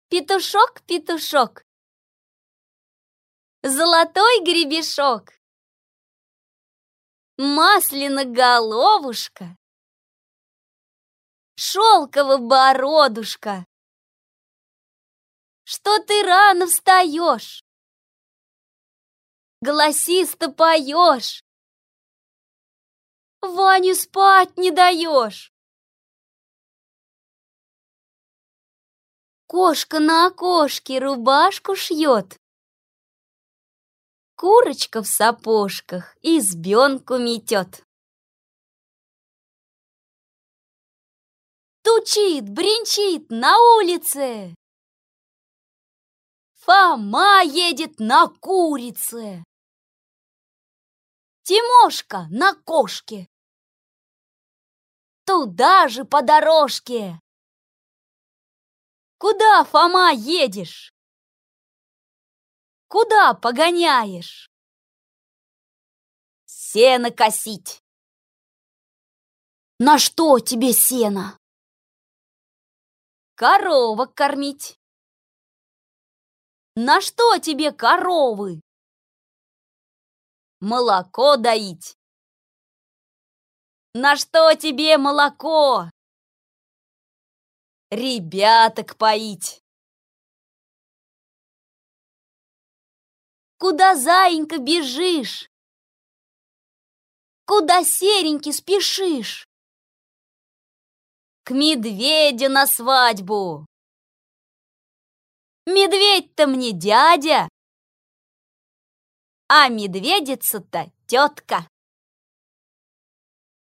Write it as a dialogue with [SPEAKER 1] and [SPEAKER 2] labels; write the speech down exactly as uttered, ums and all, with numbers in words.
[SPEAKER 1] Петушок, петушок, золотой гребешок, Маслина головушка, шелково бородушка. Что ты рано встаешь, голосисто поешь, Ваню спать не даешь. Кошка на окошке рубашку шьет, курочка в сапожках избенку метет. Стучит, бренчит на улице, Фома едет на курице, Тимошка на кошке, туда же по дорожке. Куда, Фома, едешь? Куда погоняешь? Сено косить. На что тебе сено? Коровок кормить. На что тебе коровы? Молоко доить. На что тебе молоко? Ребяток поить. Куда, заинька, бежишь? Куда, серенький, спешишь? К медведю на свадьбу. Медведь-то мне дядя, а медведица-то тетка.